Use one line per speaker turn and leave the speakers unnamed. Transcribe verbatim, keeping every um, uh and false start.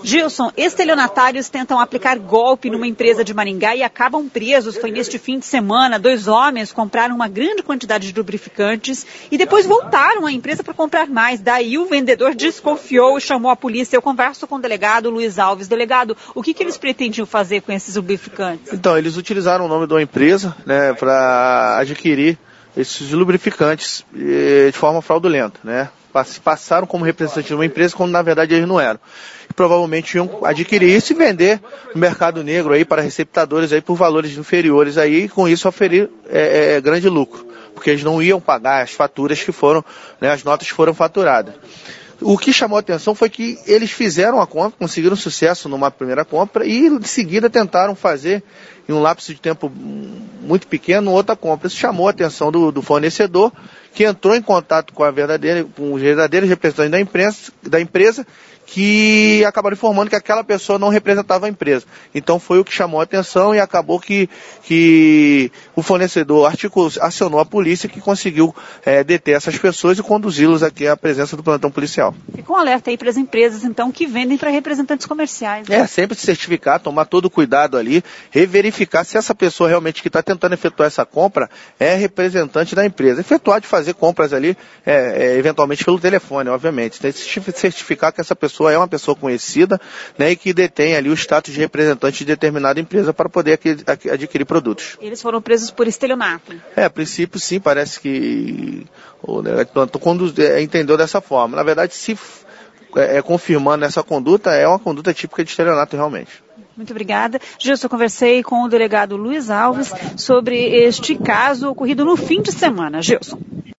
Gilson, estelionatários tentam aplicar golpe numa empresa de Maringá e acabam presos. Foi neste fim de semana. Dois homens compraram uma grande quantidade de lubrificantes e depois voltaram à empresa para comprar mais. Daí o vendedor desconfiou e chamou a polícia. Eu converso com o delegado Luiz Alves. Delegado, o que, que eles pretendiam fazer com esses lubrificantes?
Então, eles utilizaram o nome de uma empresa, né, para adquirir esses lubrificantes de forma fraudulenta, né? Passaram como representantes de uma empresa quando na verdade eles não eram. E provavelmente iam adquirir isso e vender no mercado negro aí para receptadores aí por valores inferiores aí e com isso oferir é, é, grande lucro. Porque eles não iam pagar as faturas que foram, né, as notas que foram faturadas. O que chamou a atenção foi que eles fizeram a compra, conseguiram sucesso numa primeira compra e em seguida tentaram fazer, em um lapso de tempo muito pequeno, outra compra. Isso chamou a atenção do, do fornecedor, que entrou em contato com, a verdadeira, com os verdadeiros representantes da, imprensa, da empresa, que acabaram informando que aquela pessoa não representava a empresa. Então foi o que chamou a atenção e acabou que, que o fornecedor articulou, acionou a polícia que conseguiu é, deter essas pessoas e conduzi-los aqui à presença do plantão policial.
Fica um alerta aí para as empresas, então, que vendem para representantes comerciais. Né?
É, sempre se certificar, tomar todo o cuidado ali, reverificar se essa pessoa realmente que está tentando efetuar essa compra é representante da empresa. Efetuar de fazer compras ali, é, é, eventualmente pelo telefone, obviamente. Tem que certificar que essa pessoa é uma pessoa conhecida, né, e que detém ali o status de representante de determinada empresa para poder adquirir produtos.
Eles foram presos por estelionato?
É, a princípio sim, parece que o delegado de plantão conduz, é, entendeu dessa forma. Na verdade, se é, é, confirmando essa conduta, é uma conduta típica de estelionato realmente.
Muito obrigada. Gilson, eu conversei com o delegado Luiz Alves sobre este caso ocorrido no fim de semana. Gilson.